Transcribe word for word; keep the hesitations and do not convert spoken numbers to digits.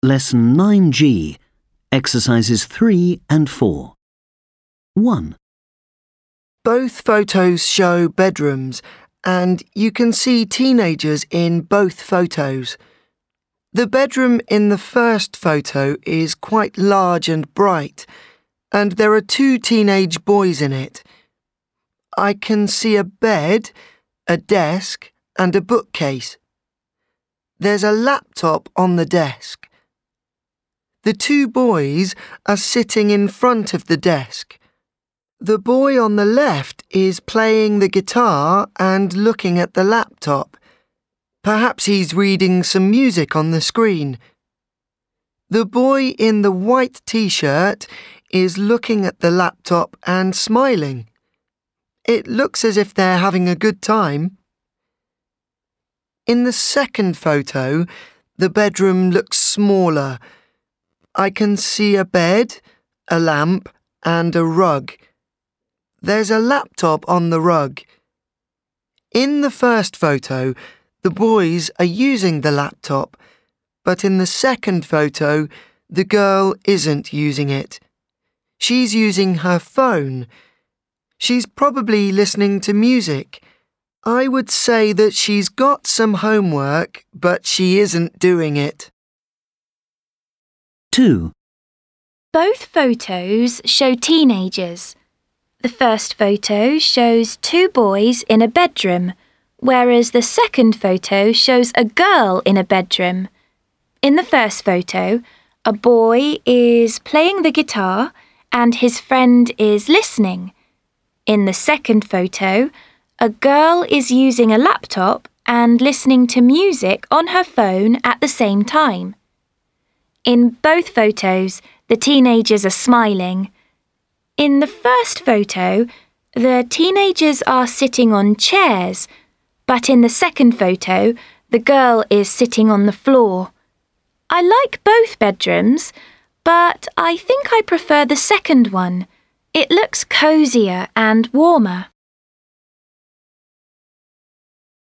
Lesson nine G, Exercises three and four. one. Both photos show bedrooms, and you can see teenagers in both photos. The bedroom in the first photo is quite large and bright, and there are two teenage boys in it. I can see a bed, a desk, and a bookcase. There's a laptop on the desk. The two boys are sitting in front of the desk. The boy on the left is playing the guitar and looking at the laptop. Perhaps he's reading some music on the screen. The boy in the white t-shirt is looking at the laptop and smiling. It looks as if they're having a good time. In the second photo, the bedroom looks smaller. I can see a bed, a lamp, and a rug. There's a laptop on the rug. In the first photo, the boys are using the laptop, but in the second photo, the girl isn't using it. She's using her phone. She's probably listening to music. I would say that she's got some homework, but she isn't doing it. two. Both photos show teenagers. The first photo shows two boys in a bedroom, whereas the second photo shows a girl in a bedroom. In the first photo, a boy is playing the guitar and his friend is listening. In the second photo, a girl is using a laptop and listening to music on her phone at the same time. In both photos, the teenagers are smiling. In the first photo, the teenagers are sitting on chairs, but in the second photo, the girl is sitting on the floor. I like both bedrooms, but I think I prefer the second one. It looks cozier and warmer.